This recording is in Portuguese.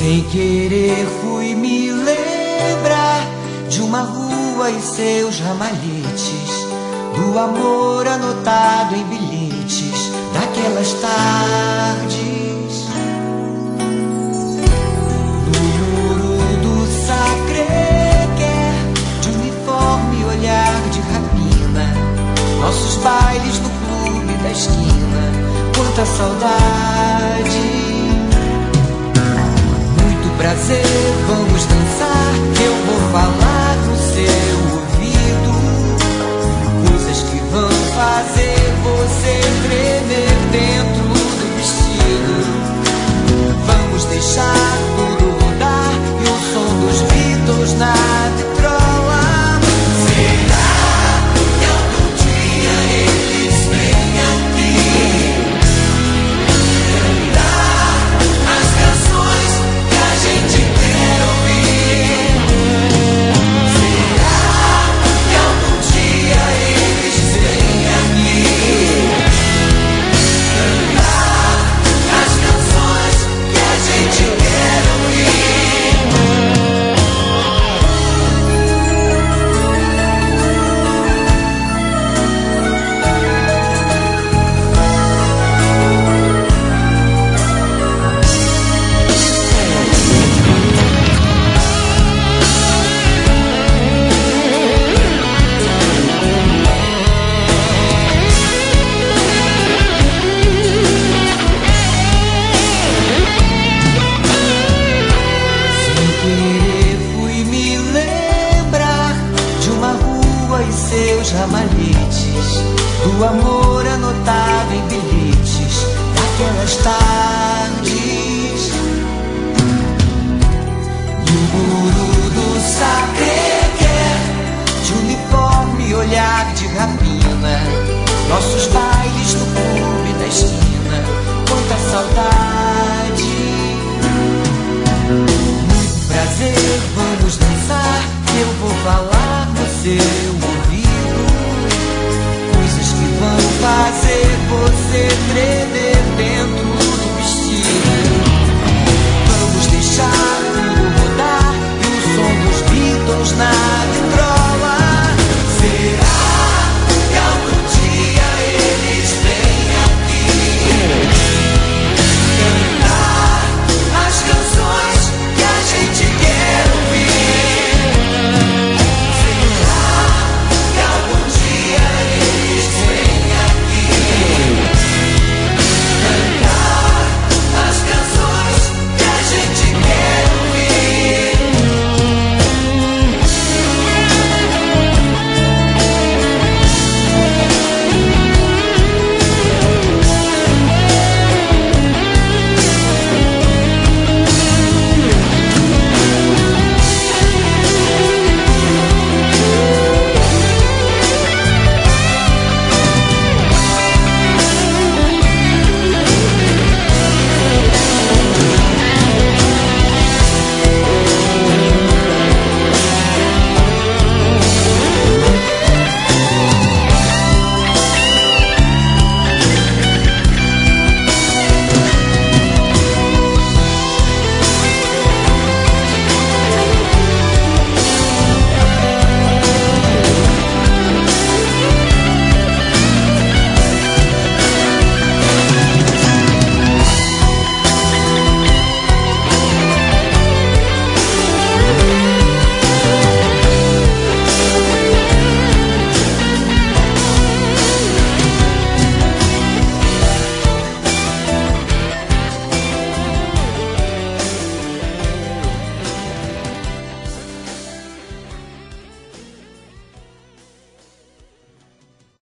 Sem querer fui me lembrar de uma rua e seus ramalhetes, do amor anotado em bilhetes daquelas tardes. No muro do Sacré-Cœur, de uniforme olhar de rapina, nossos bailes no clube da esquina, quanta saudade. Prazer, vamos dançar, eu vou falar no seu ouvido coisas que vão fazer você tremer dentro do vestido. Vamos deixar tudo rodar e o som dos Beatles na vitrola. Será que algum dia eles vêm aqui cantar as canções que a gente quer ouvir? Será que algum dia eles vêm aqui cantar as canções que a gente quer ouvir? Sem querer fui me lembrar de uma rua e seus ramalhetes, do amor anotado em bilhetes daquelas tardes. No muro do Sacré-Cœur, de uniforme olhar de rapina, nossos bailes no clube da esquina, quanta saudade. Muito prazer, vamos dançar, eu vou falar no seu